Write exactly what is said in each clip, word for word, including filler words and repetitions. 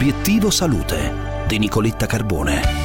Obiettivo Salute di Nicoletta Carbone.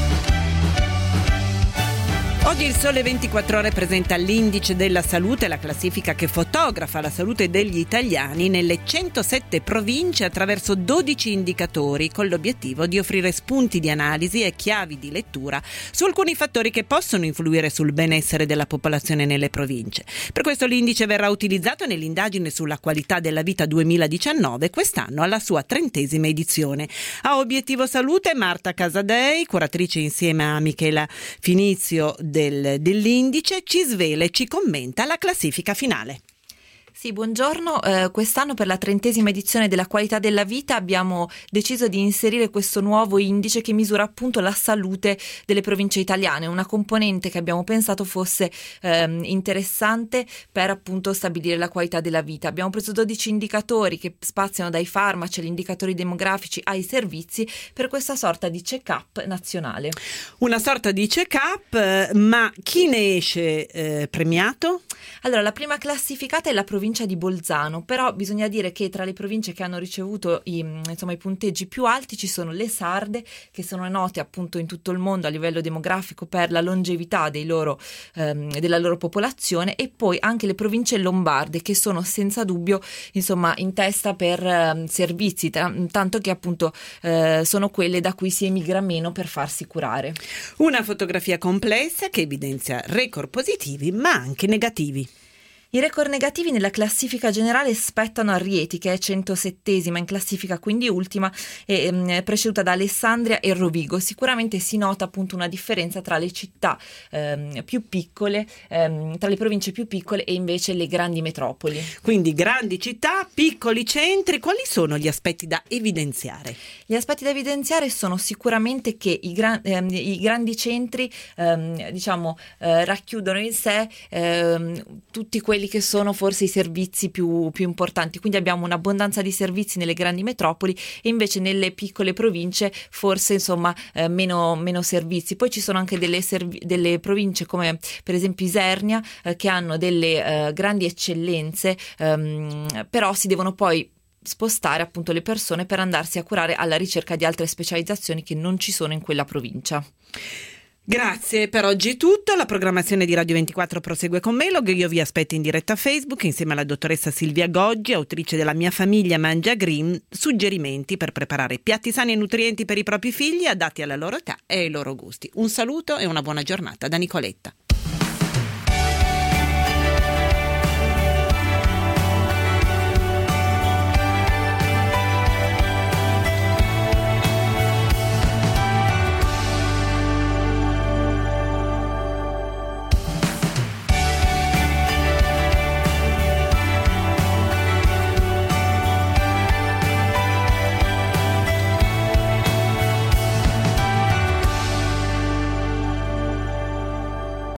Oggi il Sole ventiquattro Ore presenta l'Indice della Salute, la classifica che fotografa la salute degli italiani nelle centosette province attraverso dodici indicatori, con l'obiettivo di offrire spunti di analisi e chiavi di lettura su alcuni fattori che possono influire sul benessere della popolazione nelle province. Per questo l'indice verrà utilizzato nell'indagine sulla qualità della vita duemiladiciannove, quest'anno alla sua trentesima edizione. A Obiettivo Salute Marta Casadei, curatrice insieme a Michela Finizio Del, dell'indice, ci svela e ci commenta la classifica finale. Sì, buongiorno. Eh, quest'anno per la trentesima edizione della qualità della vita abbiamo deciso di inserire questo nuovo indice che misura appunto la salute delle province italiane, una componente che abbiamo pensato fosse ehm, interessante per appunto stabilire la qualità della vita. Abbiamo preso dodici indicatori che spaziano dai farmaci agli indicatori demografici ai servizi per questa sorta di check-up nazionale. Una sorta di check-up, ma chi ne esce eh, premiato? Allora, la prima classificata è la provincia di Bolzano, però bisogna dire che tra le province che hanno ricevuto i, insomma, i punteggi più alti ci sono le sarde, che sono note appunto in tutto il mondo a livello demografico per la longevità dei loro, ehm, della loro popolazione, e poi anche le province lombarde, che sono senza dubbio insomma in testa per eh, servizi, t- tanto che appunto eh, sono quelle da cui si emigra meno per farsi curare. Una fotografia complessa che evidenzia record positivi ma anche negativi. I record negativi nella classifica generale spettano a Rieti, che è centosettesima in classifica, quindi ultima, e ehm, preceduta da Alessandria e Rovigo. Sicuramente si nota appunto una differenza tra le città ehm, più piccole, ehm, tra le province più piccole e invece le grandi metropoli. Quindi grandi città, piccoli centri, quali sono gli aspetti da evidenziare? Gli aspetti da evidenziare sono sicuramente che i, gran, ehm, i grandi centri ehm, diciamo eh, racchiudono in sé ehm, tutti quelli che sono forse i servizi più, più importanti, quindi abbiamo un'abbondanza di servizi nelle grandi metropoli e invece nelle piccole province forse insomma eh, meno, meno servizi. Poi ci sono anche delle, servi- delle province come per esempio Isernia eh, che hanno delle eh, grandi eccellenze, ehm, però si devono poi spostare appunto le persone per andarsi a curare alla ricerca di altre specializzazioni che non ci sono in quella provincia. Grazie, per oggi è tutto. La programmazione di Radio ventiquattro prosegue con Melog. Io vi aspetto in diretta a Facebook insieme alla dottoressa Silvia Goggi, autrice della Mia famiglia mangia green, suggerimenti per preparare piatti sani e nutrienti per i propri figli adatti alla loro età e ai loro gusti. Un saluto e una buona giornata da Nicoletta.